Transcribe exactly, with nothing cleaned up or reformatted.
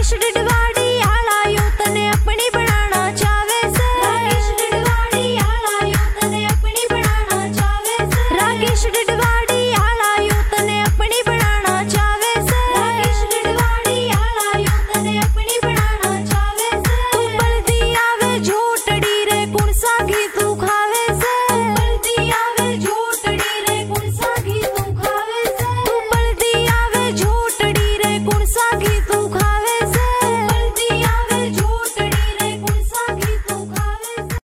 राकेश डिडवाड़ी आला यूं तने अपनी बनाना चावे से। राकेश डिडवाड़ी आला यूं तने अपनी बनाना चावे से। राकेश डिडवाड़ी आला यूं तने अपनी बनाना चावे से। राकेश डिडवाड़ी आला यूं तने अपनी बनाना चावे से। तू बल्दी आवे झूठड़ी रे कुण सा घी तू खावे से। बल्दी आवे झूठड़ी रे कुण सा घी तू खावे से। तू बल्दी आवे झूठड़ी रे कुण सा घी तू